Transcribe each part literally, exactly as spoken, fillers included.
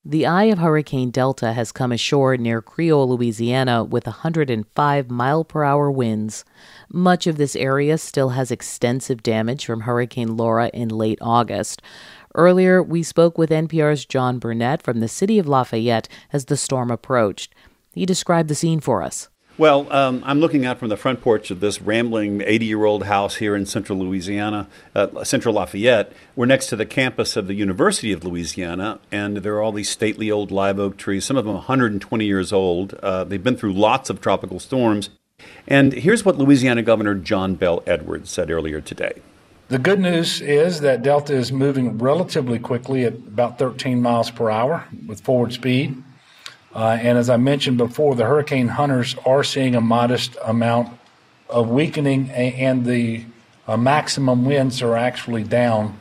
The eye of Hurricane Delta has come ashore near Creole, Louisiana, with one hundred five mile per hour winds. Much of this area still has extensive damage from Hurricane Laura in late August. Earlier, we spoke with N P R's John Burnett from the city of Lafayette as the storm approached. He described the scene for us. Well, um, I'm looking out from the front porch of this rambling eighty-year-old house here in central Louisiana, uh, central Lafayette. We're next to the campus of the University of Louisiana, and there are all these stately old live oak trees, some of them one hundred twenty years old. Uh, they've been through lots of tropical storms. And here's what Louisiana Governor John Bel Edwards said earlier today. The good news is that Delta is moving relatively quickly at about thirteen miles per hour with forward speed. Uh, and as I mentioned before, the hurricane hunters are seeing a modest amount of weakening, and the uh, maximum winds are actually down.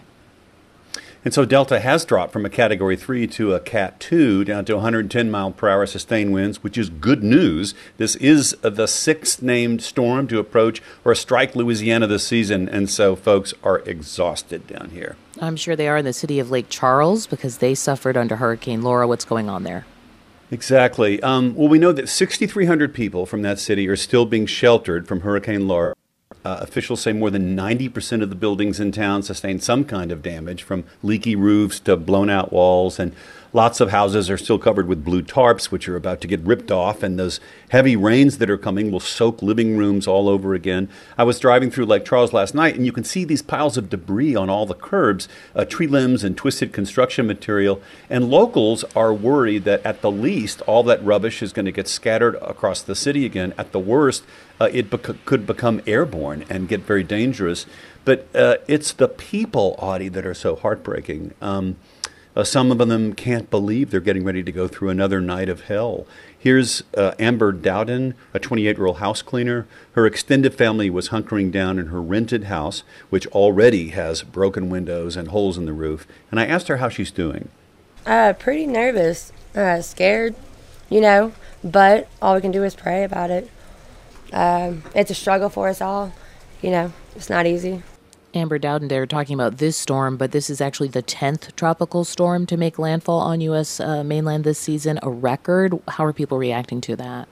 And so Delta has dropped from a Category three to a Cat two down to one hundred ten mile per hour sustained winds, which is good news. This is the sixth named storm to approach or strike Louisiana this season, and so folks are exhausted down here. I'm sure they are in the city of Lake Charles because they suffered under Hurricane Laura. What's going on there? Exactly. Um, well, we know that six thousand three hundred people from that city are still being sheltered from Hurricane Laura. Uh, officials say more than ninety percent of the buildings in town sustained some kind of damage, from leaky roofs to blown out walls, and lots of houses are still covered with blue tarps, which are about to get ripped off, and those heavy rains that are coming will soak living rooms all over again. I was driving through Lake Charles last night, and you can see these piles of debris on all the curbs, uh, tree limbs and twisted construction material, and locals are worried that at the least, all that rubbish is going to get scattered across the city again. At the worst, uh, it bec- could become airborne and get very dangerous. But uh, it's the people, Audie, that are so heartbreaking. Um, Uh, some of them can't believe they're getting ready to go through another night of hell. Here's uh, Amber Dowden, a twenty-eight-year-old house cleaner. Her extended family was hunkering down in her rented house, which already has broken windows and holes in the roof. And I asked her how she's doing. Uh, pretty nervous, uh, scared, you know, but all we can do is pray about it. Um, it's a struggle for us all, you know, it's not easy. Amber Dowden, they're talking about this storm, but this is actually the tenth tropical storm to make landfall on U S uh, mainland this season, a record. How are people reacting to that?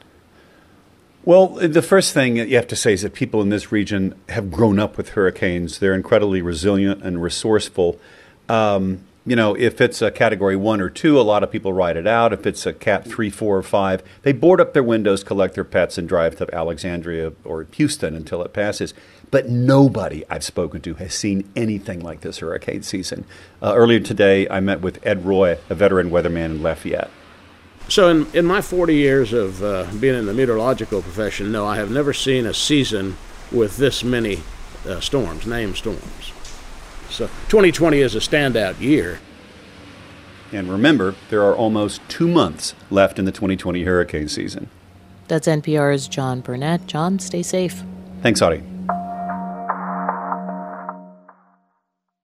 Well, the first thing you have to say is that people in this region have grown up with hurricanes. They're incredibly resilient and resourceful. Um, you know, if it's a Category one or two, a lot of people ride it out. If it's a Cat three, four, or five, they board up their windows, collect their pets, and drive to Alexandria or Houston until it passes. But nobody I've spoken to has seen anything like this hurricane season. Uh, earlier today, I met with Ed Roy, a veteran weatherman in Lafayette. So in, in my forty years of uh, being in the meteorological profession, no, I have never seen a season with this many uh, storms, named storms. So twenty twenty is a standout year. And remember, there are almost two months left in the twenty twenty hurricane season. That's N P R's John Burnett. John, stay safe. Thanks, Audie.